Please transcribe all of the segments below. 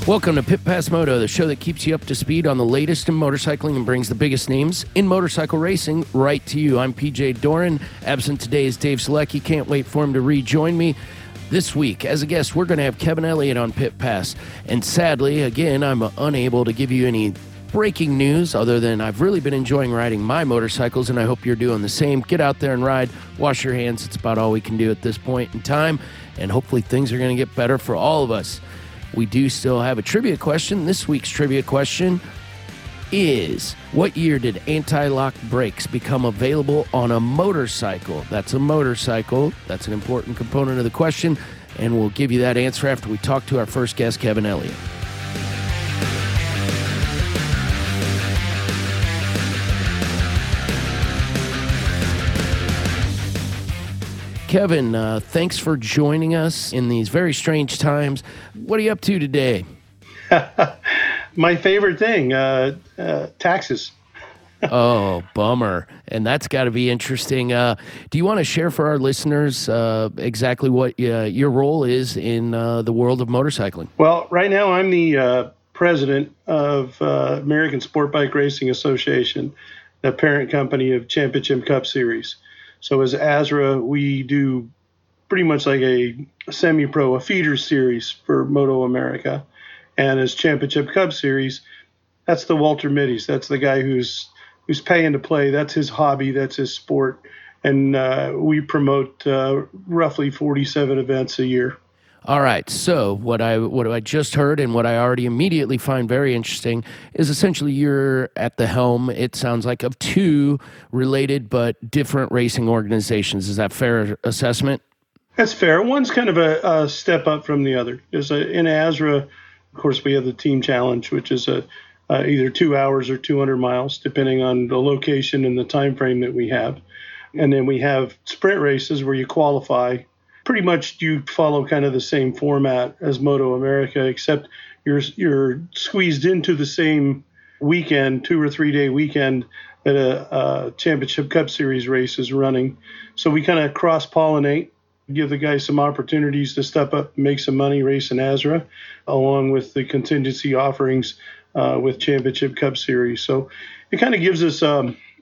Welcome to Pit Pass Moto, the show that keeps you up to speed on the latest in motorcycling and brings the biggest names in motorcycle racing right to you. I'm PJ Doran. Absent today is Dave Selecki. Can't wait for him to rejoin me. This week, as a guest, we're going to have Kevin Elliott on Pit Pass. And sadly, again, I'm unable to give you any breaking news other than I've really been enjoying riding my motorcycles, and I hope you're doing the same. Get out there and ride. Wash your hands. It's about all we can do at this point in time, and hopefully things are going to get better for all of us. We do still have a trivia question. This week's trivia question is, what year did anti-lock brakes become available on a motorcycle? That's a motorcycle. That's an important component of the question, and we'll give you that answer after we talk to our first guest, Kevin Elliott. Kevin, thanks for joining us in these very strange times. What are you up to today? My favorite thing, taxes. Oh, bummer. And that's got to be interesting. Do you want to share for our listeners exactly what your role is in the world of motorcycling? Well, right now I'm the president of American Sport Bike Racing Association, the parent company of Championship Cup Series. So as ASRA, we do pretty much like a semi-pro, a feeder series for Moto America. And as Championship Cup Series, that's the Walter Mitty's. That's the guy who's paying to play. That's his hobby. That's his sport. And we promote roughly 47 events a year. All right, so what I just heard and what I already immediately find very interesting is essentially you're at the helm, it sounds like, of two related but different racing organizations. Is that fair assessment? That's fair. One's kind of a step up from the other. In ASRA, of course, we have the Team Challenge, which is either 2 hours or 200 miles, depending on the location and the time frame that we have. And then we have sprint races where you qualify. Pretty much you follow kind of the same format as Moto America, except you're squeezed into the same weekend, 2 or 3 day weekend that a Championship Cup Series race is running. So we kind of cross-pollinate, give the guys some opportunities to step up, make some money racing ASRA, along with the contingency offerings with Championship Cup Series. So it kind of gives us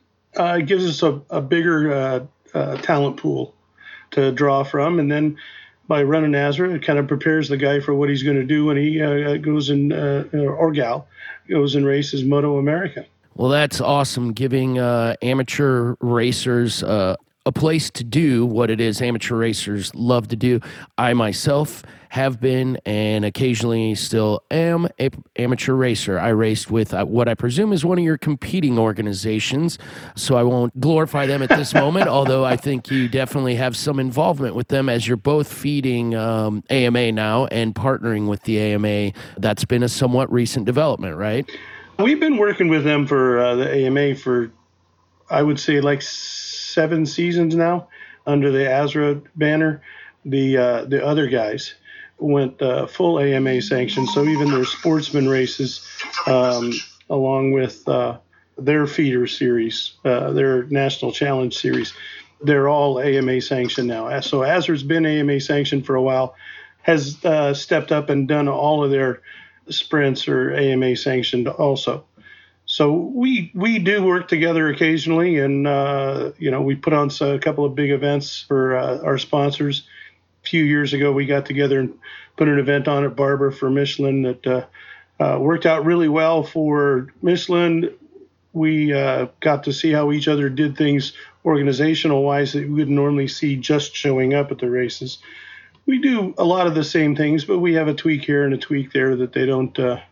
a bigger talent pool to draw from, and then by running ASRA, it kind of prepares the guy for what he's going to do when he goes in, or gal goes and races Moto America. Well, that's awesome, giving amateur racers a place to do what it is amateur racers love to do. I myself have been and occasionally still am an amateur racer. I raced with what I presume is one of your competing organizations, so I won't glorify them at this moment, although I think you definitely have some involvement with them as you're both feeding AMA now and partnering with the AMA. That's been a somewhat recent development, right? We've been working with them for the AMA for, I would say, like 7 seasons now under the ASRA banner. The other guys went full AMA sanction, so even their sportsman races, along with their feeder series, their National Challenge series, they're all AMA sanctioned now. So ASRA's been AMA sanctioned for a while, has stepped up and done all of their sprints are AMA sanctioned also. So we do work together occasionally, and we put on a couple of big events for our sponsors. A few years ago, we got together and put an event on at Barber for Michelin that worked out really well for Michelin. We got to see how each other did things organizational-wise that we wouldn't normally see just showing up at the races. We do a lot of the same things, but we have a tweak here and a tweak there that they don't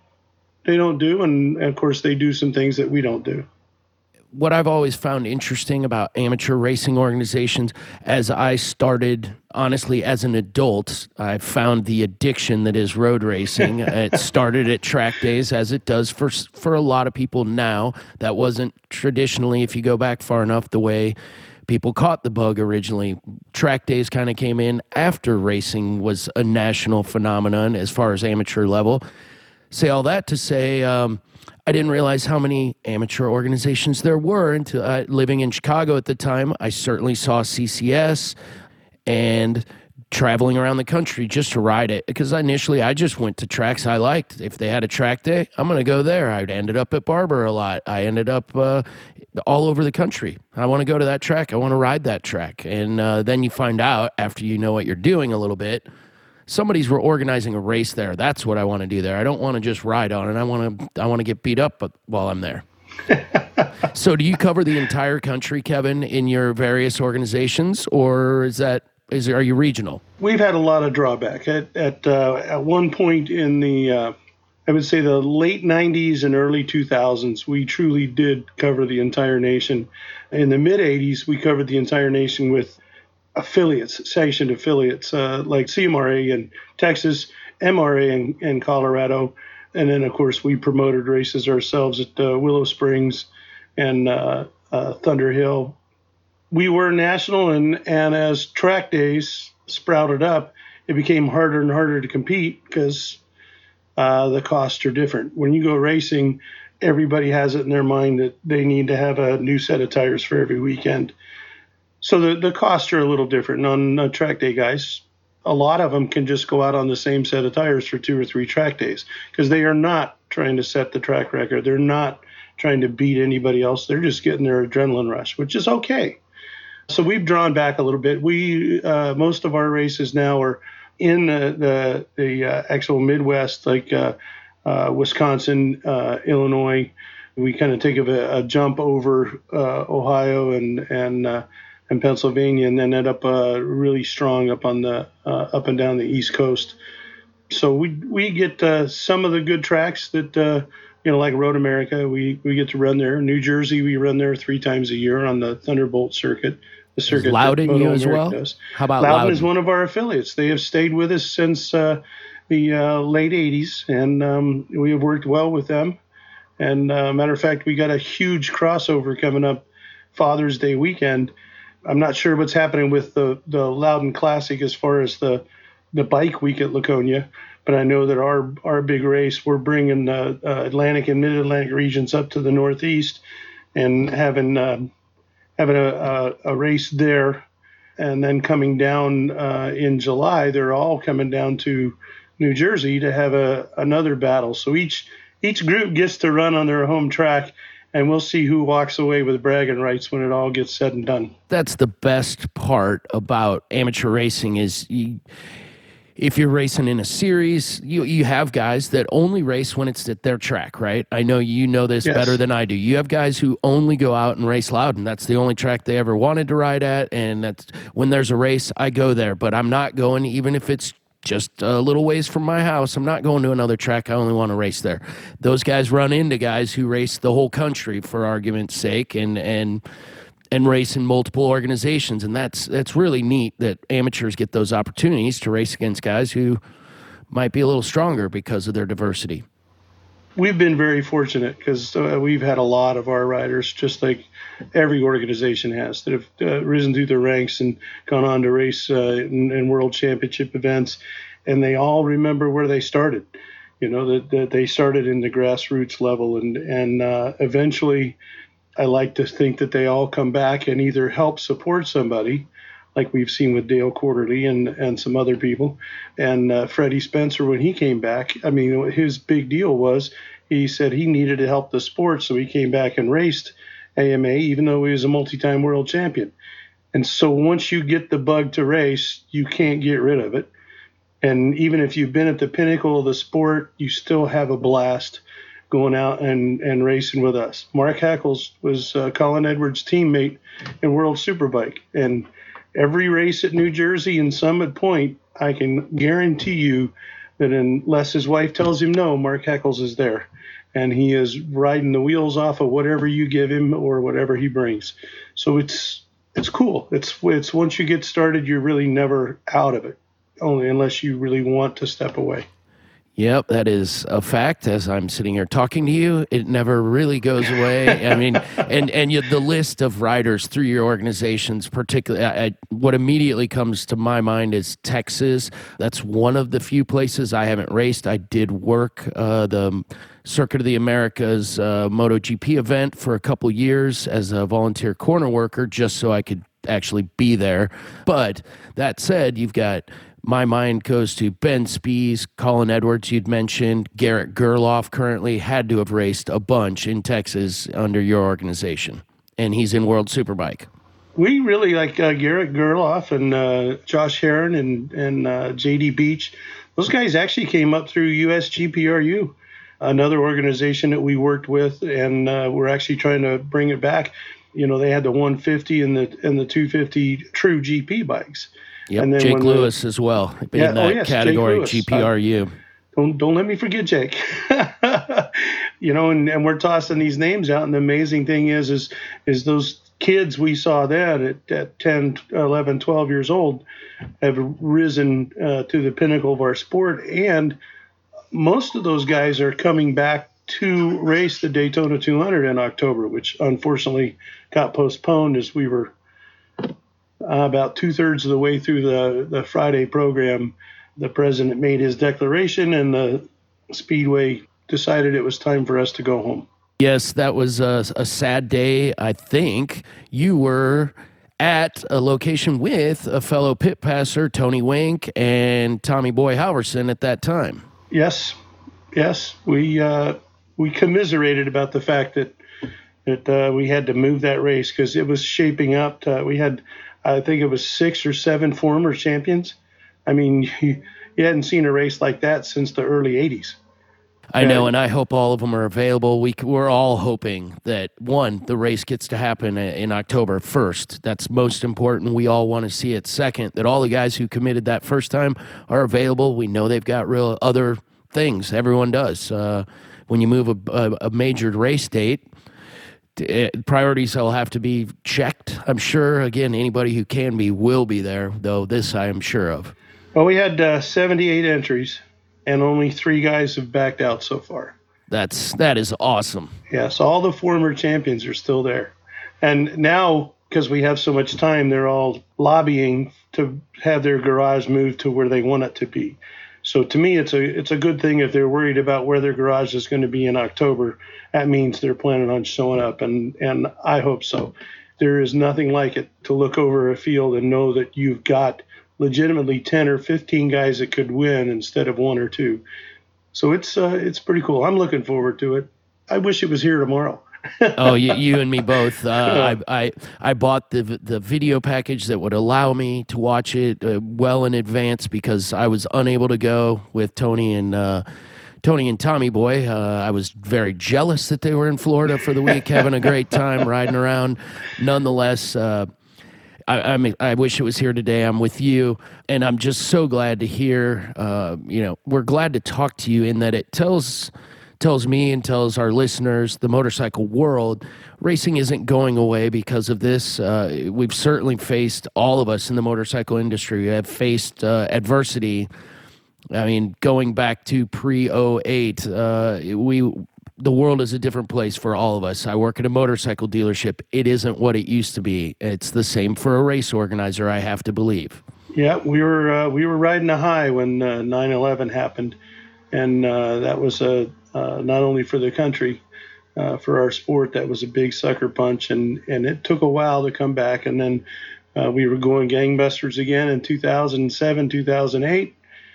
do, and of course they do some things that we don't do. What I've always found interesting about amateur racing organizations, as I started, honestly, as an adult, I found the addiction that is road racing. It started at track days, as it does for a lot of people now. That wasn't traditionally, if you go back far enough, the way people caught the bug originally. Track days kind of came in after racing was a national phenomenon as far as amateur level. Say all that to say, I didn't realize how many amateur organizations there were until living in Chicago at the time. I certainly saw CCS and traveling around the country just to ride it, because initially I just went to tracks I liked. If they had a track day, I'm going to go there. I ended up at Barber a lot. I ended up all over the country. I want to go to that track. I want to ride that track. And then you find out, after you know what you're doing a little bit, somebody's organizing a race there. That's what I want to do there. I don't want to just ride on it. I want to get beat up while I'm there. So do you cover the entire country, Kevin, in your various organizations, or are you regional? We've had a lot of drawback. At one point in the, I would say the late 90s and early 2000s, we truly did cover the entire nation. In the mid 80s, we covered the entire nation with affiliates, sanctioned affiliates, like CMRA in Texas, MRA in Colorado. And then, of course, we promoted races ourselves at Willow Springs and Thunder Hill. We were national, and as track days sprouted up, it became harder and harder to compete because the costs are different. When you go racing, everybody has it in their mind that they need to have a new set of tires for every weekend. So the costs are a little different. And on track day guys, a lot of them can just go out on the same set of tires for 2 or 3 track days because they are not trying to set the track record. They're not trying to beat anybody else. They're just getting their adrenaline rush, which is okay. So we've drawn back a little bit. We most of our races now are in the actual Midwest, like Wisconsin, Illinois. We kind of take a jump over Ohio and Pennsylvania, and then end up really strong up on the up and down the East Coast. So we get some of the good tracks that like Road America. We get to run there. New Jersey, we run there 3 times a year on the Thunderbolt circuit. The circuit. Is Loudon you as well? Does. How about Loudon? Loudon Is one of our affiliates. They have stayed with us since the late 80s, and we have worked well with them. And matter of fact, we got a huge crossover coming up Father's Day weekend. I'm not sure what's happening with the Loudon Classic as far as the bike week at Laconia, but I know that our big race, we're bringing the Atlantic and Mid-Atlantic regions up to the Northeast and having a race there, and then coming down in July, they're all coming down to New Jersey to have another battle. So each group gets to run on their home track, and we'll see who walks away with bragging rights when it all gets said and done. That's the best part about amateur racing is if you're racing in a series, you have guys that only race when it's at their track, right? I know you know this Yes. better than I do. You have guys who only go out and race Loudon. That's the only track they ever wanted to ride at, and that's when there's a race, I go there. But I'm not going, even if it's just a little ways from my house, I'm not going to another track. I only want to race there. Those guys run into guys who race the whole country, for argument's sake, and race in multiple organizations. And that's really neat that amateurs get those opportunities to race against guys who might be a little stronger because of their diversity. We've been very fortunate because we've had a lot of our riders, just like every organization has, that have risen through the ranks and gone on to race in world championship events. And they all remember where they started, that they started in the grassroots level. And eventually, I like to think that they all come back and either help support somebody, like we've seen with Dale Quarterly and some other people. And Freddie Spencer, when he came back, I mean, his big deal was he said he needed to help the sport, so he came back and raced AMA, even though he was a multi-time world champion. And so once you get the bug to race, you can't get rid of it. And even if you've been at the pinnacle of the sport, you still have a blast going out and racing with us. Mark Hackles was Colin Edwards' teammate in World Superbike. And every race at New Jersey and Summit Point, I can guarantee you that unless his wife tells him no, Mark Hackles is there. And he is riding the wheels off of whatever you give him or whatever he brings. So it's cool. It's once you get started, you're really never out of it, only unless you really want to step away. Yep, that is a fact. As I'm sitting here talking to you, it never really goes away. I mean, and the list of riders through your organizations, particularly, what immediately comes to my mind is Texas. That's one of the few places I haven't raced. I did work the Circuit of the Americas MotoGP event for a couple years as a volunteer corner worker, just so I could actually be there. But that said, you've got, my mind goes to Ben Spies, Colin Edwards, you'd mentioned. Garrett Gerloff currently had to have raced a bunch in Texas under your organization, and he's in World Superbike. We really like Garrett Gerloff and Josh Heron and J.D. Beach. Those guys actually came up through USGPRU, another organization that we worked with, and we're actually trying to bring it back. You know, they had the 150 and the 250 true GP bikes. Yep, and then Jake Lewis as well in that category, GPRU. Don't let me forget Jake. You know, and we're tossing these names out, and the amazing thing is those kids we saw then at 10, 11, 12 years old have risen to the pinnacle of our sport, and most of those guys are coming back to race the Daytona 200 in October, which unfortunately got postponed as we were about 2/3 of the way through the Friday program. The president made his declaration, and the Speedway decided it was time for us to go home. Yes, that was a sad day. I think you were at a location with a fellow pit passer, Tony Wink, and Tommy Boy Halverson at that time. Yes. We commiserated about the fact that we had to move that race because it was shaping up. We had, I think it was 6 or 7 former champions. I mean, you hadn't seen a race like that since the early 80s. I know, and I hope all of them are available. We're all hoping that, one, the race gets to happen in October 1st. That's most important. We all want to see it. Second, that all the guys who committed that first time are available. We know they've got real other things. Everyone does. When you move a major race date, priorities will have to be checked. I'm sure, again, anybody who can be will be there, though this I am sure of. Well, we had 78 entries, and only 3 guys have backed out so far. That is awesome. Yes, all the former champions are still there. And now, because we have so much time, they're all lobbying to have their garage moved to where they want it to be. So to me, it's a good thing. If they're worried about where their garage is going to be in October, that means they're planning on showing up, and I hope so. There is nothing like it to look over a field and know that you've got legitimately 10 or 15 guys that could win instead of 1 or 2. So it's pretty cool. I'm looking forward to it. I wish it was here tomorrow. Oh, you and me both. I bought the video package that would allow me to watch it well in advance because I was unable to go with Tony and Tommy Boy. I was very jealous that they were in Florida for the week, having a great time riding around. Nonetheless, I wish it was here today. I'm with you, and I'm just so glad to hear. We're glad to talk to you in that it tells me and tells our listeners, the motorcycle world, racing isn't going away because of this. We've certainly faced, all of us in the motorcycle industry have faced adversity. I mean, going back to pre-08, the world is a different place for all of us. I work at a motorcycle dealership. It isn't what it used to be. It's the same for a race organizer, I have to believe. Yeah, we were riding a high when 9/11 happened, and that was not only for the country, for our sport, that was a big sucker punch, and it took a while to come back. And then we were going gangbusters again in 2007, 2008,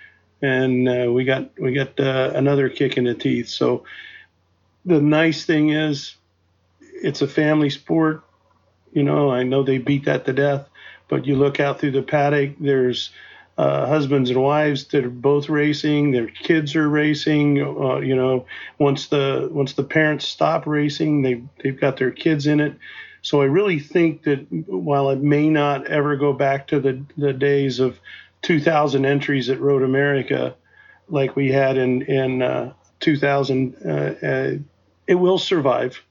and we got another kick in the teeth. So the nice thing is, it's a family sport. You know, I know they beat that to death, but you look out through the paddock, there's husbands and wives that are both racing. Their kids are racing. Once the parents stop racing, they've got their kids in it. So I really think that while it may not ever go back to the days of 2,000 entries at Road America like we had in 2000, it will survive.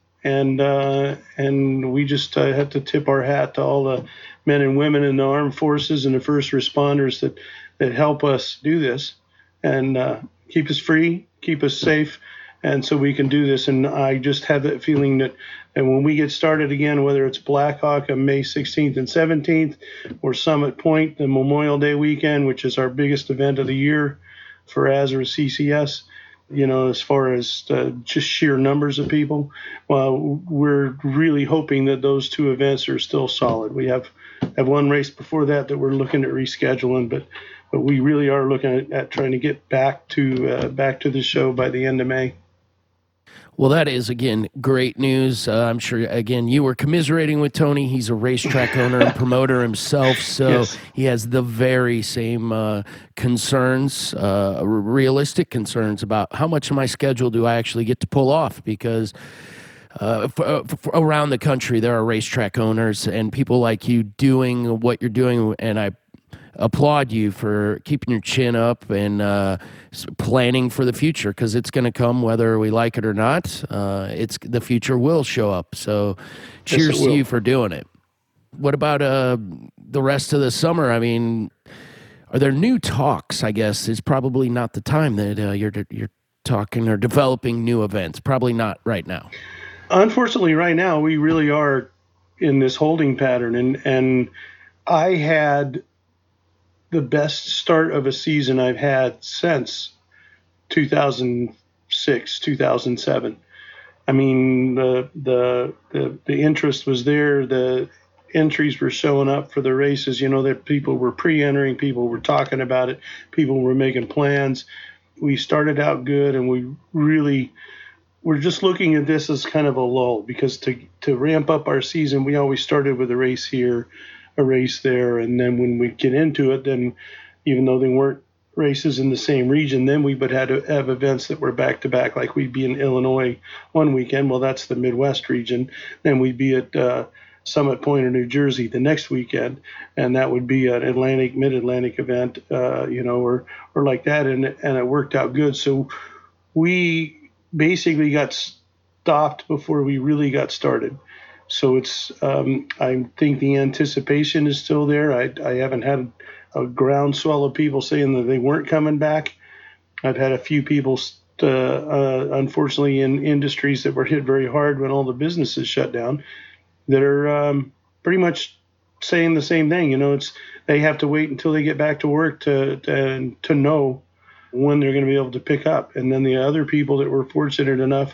And we just have to tip our hat to all the men and women in the armed forces and the first responders that help us do this and keep us free, keep us safe, and so we can do this. And I just have that feeling that when we get started again, whether it's Blackhawk on May 16th and 17th or Summit Point, the Memorial Day weekend, which is our biggest event of the year for ASRA CCS, as far as just sheer numbers of people. Well, we're really hoping that those two events are still solid. We have one race before that we're looking at rescheduling, but we really are looking at trying to get back to the show by the end of May. Well, that is, again, great news. I'm sure, again, you were commiserating with Tony. He's a racetrack owner and promoter himself, so yes. He has the very same concerns, realistic concerns about how much of my schedule do I actually get to pull off, because around the country there are racetrack owners and people like you doing what you're doing, and I applaud you for keeping your chin up and planning for the future, because it's going to come whether we like it or not. The future will show up. So cheers to you for doing it. What about the rest of the summer? I mean, are there new talks? I guess is probably not the time that you're talking or developing new events. Probably not right now. Unfortunately, right now we really are in this holding pattern, and I had the best start of a season I've had since 2006, 2007. I mean, the interest was there. The entries were showing up for the races. That people were pre-entering, people were talking about it, people were making plans. We started out good, and we're just looking at this as kind of a lull, because to ramp up our season, we always started with a race here, a race there, and then when we get into it, then even though they weren't races in the same region, then we would have to have events that were back to back, like we'd be in Illinois one weekend. Well, that's the Midwest region. Then we'd be at Summit Point or New Jersey the next weekend, and that would be an mid-Atlantic event, or like that, and it worked out good. So we basically got stopped before we really got started. So it's, I think the anticipation is still there. I haven't had a groundswell of people saying that they weren't coming back. I've had a few people, unfortunately, in industries that were hit very hard when all the businesses shut down, that are pretty much saying the same thing. They have to wait until they get back to work to know when they're going to be able to pick up. And then the other people that were fortunate enough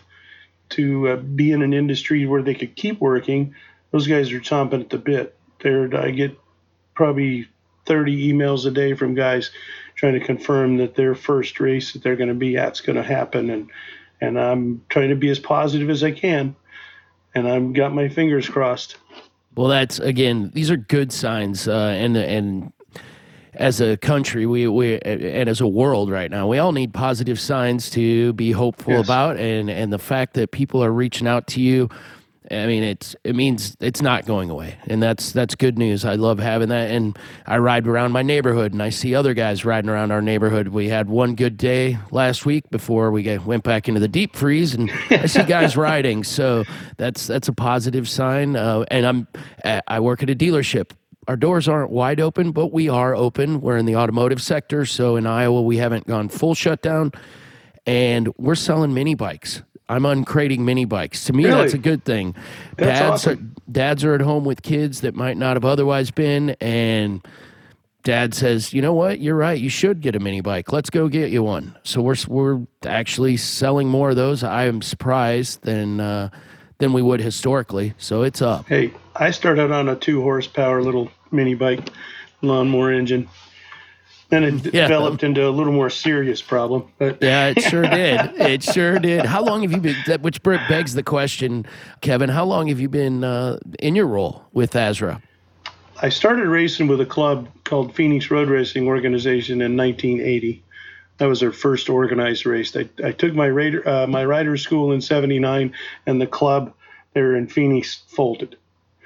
to be in an industry where they could keep working, those guys are chomping at the bit. I get probably 30 emails a day from guys trying to confirm that their first race that they're going to be at is going to happen, and I'm trying to be as positive as I can, and I've got my fingers crossed. Well, that's, again, these are good signs, and as a country, we and as a world right now, we all need positive signs to be hopeful about, and the fact that people are reaching out to you, I mean, it means it's not going away, and that's good news. I love having that, and I ride around my neighborhood, and I see other guys riding around our neighborhood. We had one good day last week before we went back into the deep freeze, and I see guys riding, so that's a positive sign. And I work at a dealership. Our doors aren't wide open, but we are open. We're in the automotive sector, so in Iowa we haven't gone full shutdown, and we're selling mini bikes. I'm uncrating mini bikes. To me, really? That's a good thing. That's awesome. Dads are at home with kids that might not have otherwise been, and Dad says, you know what, you're right, you should get a mini bike. Let's go get you one. So we're actually selling more of those. I am surprised than we would historically, so it's up. Hey, I started on a 2-horsepower little mini bike lawnmower engine. Then it developed into a little more serious problem. But yeah, it sure did. It sure did. How long have you been, which begs the question, Kevin, how long have you been in your role with ASRA? I started racing with a club called Phoenix Road Racing Organization in 1980. That was our first organized race. I took my rider school in 79, and the club there in Phoenix folded.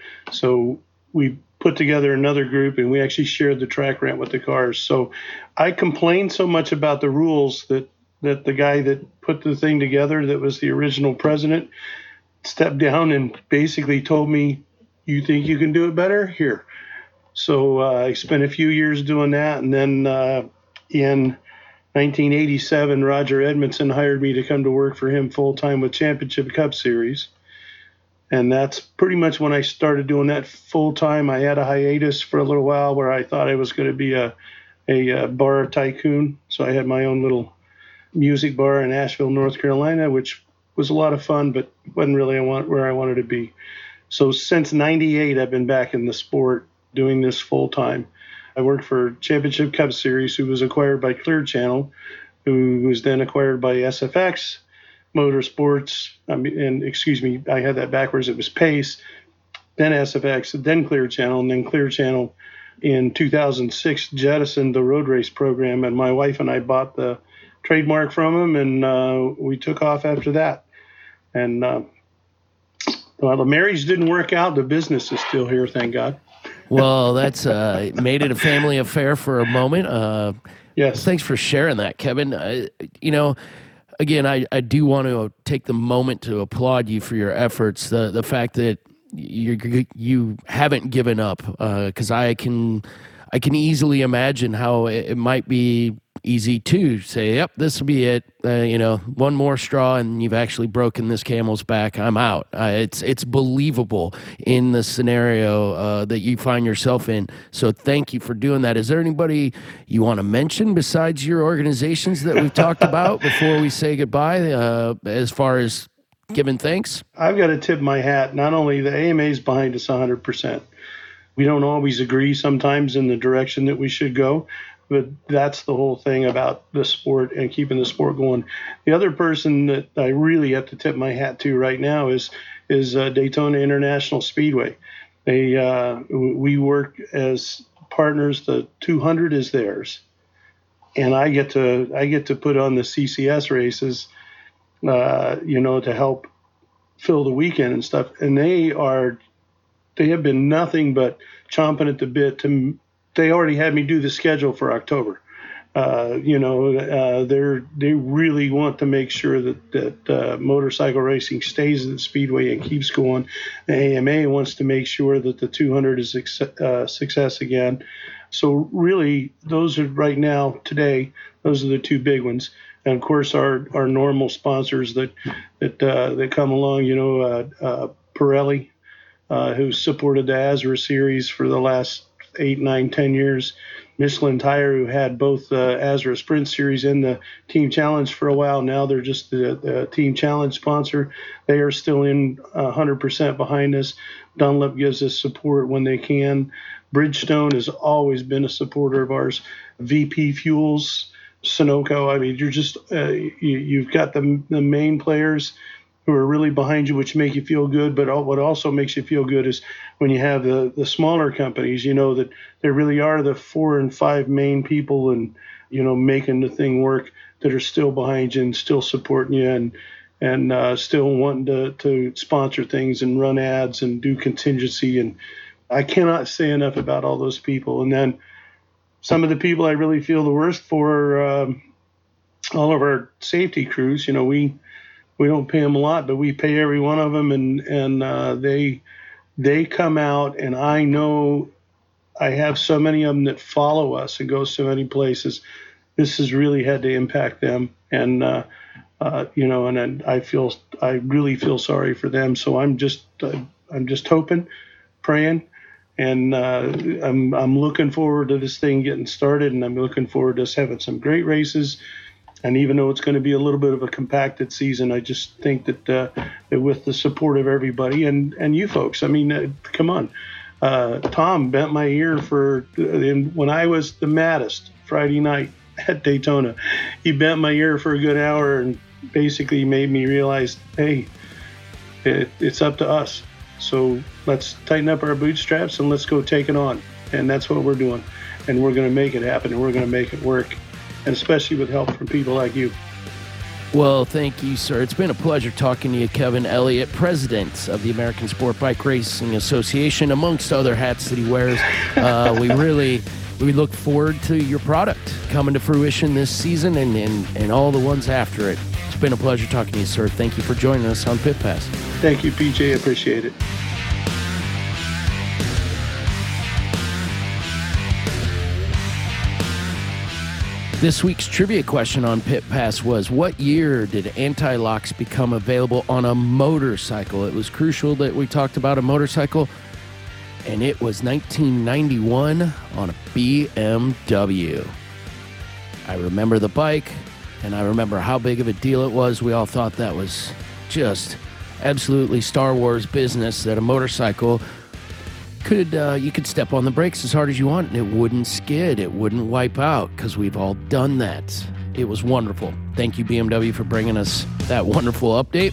So we put together another group, and we actually shared the track rent with the cars. So I complained so much about the rules that the guy that put the thing together, that was the original president, stepped down and basically told me, you think you can do it better? Here. So I spent a few years doing that, and then in 1987, Roger Edmondson hired me to come to work for him full-time with Championship Cup Series. And that's pretty much when I started doing that full-time. I had a hiatus for a little while where I thought I was going to be a bar tycoon. So I had my own little music bar in Asheville, North Carolina, which was a lot of fun, but wasn't really where I wanted to be. So since '98, I've been back in the sport doing this full time. I worked for Championship Cup Series, who was acquired by Clear Channel, who was then acquired by SFX Motorsports. I had that backwards. It was Pace, then SFX, then Clear Channel, and then Clear Channel in 2006 jettisoned the road race program, and my wife and I bought the trademark from them, and we took off after that. And well, the marriage didn't work out. The business is still here, thank God. Well, that's made it a family affair for a moment. Yes. Thanks for sharing that, Kevin. Again, I do want to take the moment to applaud you for your efforts. The fact that you haven't given up, because I can easily imagine how it might be easy to say, yep, this will be it. One more straw and you've actually broken this camel's back. I'm out. It's believable in the scenario that you find yourself in. So thank you for doing that. Is there anybody you want to mention besides your organizations that we've talked about before we say goodbye, as far as giving thanks? I've got to tip my hat. Not only the AMA is behind us 100%. We don't always agree sometimes in the direction that we should go, but that's the whole thing about the sport and keeping the sport going. The other person that I really have to tip my hat to right now is Daytona International Speedway. We work as partners. The 200 is theirs, and I get to put on the CCS races, to help fill the weekend and stuff. And they have been nothing but chomping at the bit they already had me do the schedule for October. They really want to make sure that motorcycle racing stays at the Speedway and keeps going. The AMA wants to make sure that the 200 is success again. So really, those are right now, today, those are the two big ones. And of course, our normal sponsors that come along, Pirelli, who supported the ASRA series for the last 8, 9, 10 years. Michelin Tire, who had both the ASRA Sprint Series and the Team Challenge for a while. Now they're just the Team Challenge sponsor. They are still in 100% behind us. Dunlop gives us support when they can. Bridgestone has always been a supporter of ours. VP Fuels, Sunoco. I mean, you're just you've got the main players who are really behind you, which make you feel good. But what also makes you feel good is when you have the smaller companies, that there really are the 4 and 5 main people and, making the thing work that are still behind you and still supporting you and still wanting to sponsor things and run ads and do contingency. And I cannot say enough about all those people. And then some of the people I really feel the worst for, all of our safety crews, we don't pay them a lot, but we pay every one of them, and they come out, and I know I have so many of them that follow us and go so many places. This has really had to impact them, and and I really feel sorry for them. So I'm just hoping, praying, and I'm looking forward to this thing getting started, and I'm looking forward to us having some great races. And even though it's going to be a little bit of a compacted season, I just think that with the support of everybody and you folks, I mean, come on. Tom bent my ear when I was the maddest Friday night at Daytona. He bent my ear for a good hour and basically made me realize, hey, it's up to us. So let's tighten up our bootstraps and let's go take it on. And that's what we're doing. And we're going to make it happen, and we're going to make it work. And especially with help from people like you. Well, thank you, sir. It's been a pleasure talking to you, Kevin Elliott, president of the American Sport Bike Racing Association, amongst other hats that he wears. We look forward to your product coming to fruition this season and all the ones after it. It's been a pleasure talking to you, sir. Thank you for joining us on Pit Pass. Thank you, PJ. I appreciate it. This week's trivia question on Pit Pass was, what year did anti-locks become available on a motorcycle? It was crucial that we talked about a motorcycle, and it was 1991 on a BMW. I remember the bike. And I remember how big of a deal it was. We all thought that was just absolutely Star Wars business, that a motorcycle could you could step on the brakes as hard as you want and it wouldn't skid, it wouldn't wipe out, because we've all done that. It was wonderful. Thank you, BMW, for bringing us that wonderful update.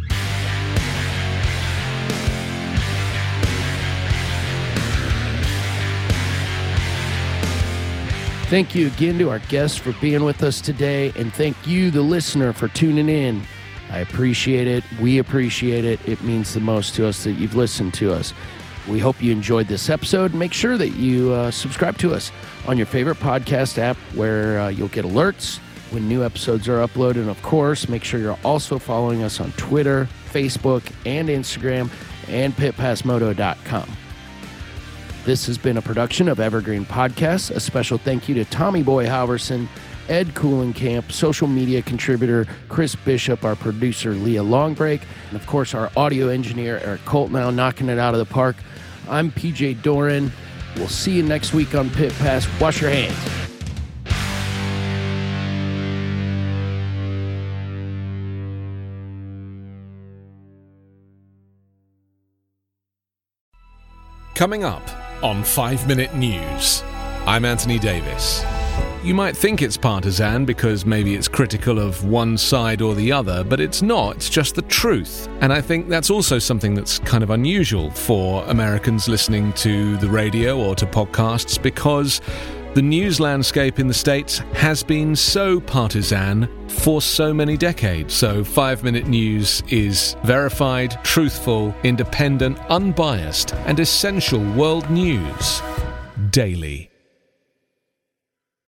Thank you again to our guests for being with us today, and thank you, the listener, for tuning in. I appreciate it. We appreciate it. It means the most to us that you've listened to us. We hope you enjoyed this episode. Make sure that you subscribe to us on your favorite podcast app, where you'll get alerts when new episodes are uploaded. And of course, make sure you're also following us on Twitter, Facebook, and Instagram, and pitpassmoto.com. This has been a production of Evergreen Podcasts. A special thank you to Tommy Boy Halverson, Ed Coolenkamp, social media contributor Chris Bishop, our producer Leah Longbreak, and of course our audio engineer Eric Coltnow, knocking it out of the park. I'm PJ Doran. We'll see you next week on Pit Pass. Wash your hands. Coming up on 5 Minute News, I'm Anthony Davis. You might think it's partisan because maybe it's critical of one side or the other, but it's not. It's just the truth. And I think that's also something that's kind of unusual for Americans listening to the radio or to podcasts, because the news landscape in the States has been so partisan for so many decades. So 5 Minute News is verified, truthful, independent, unbiased, and essential world news daily.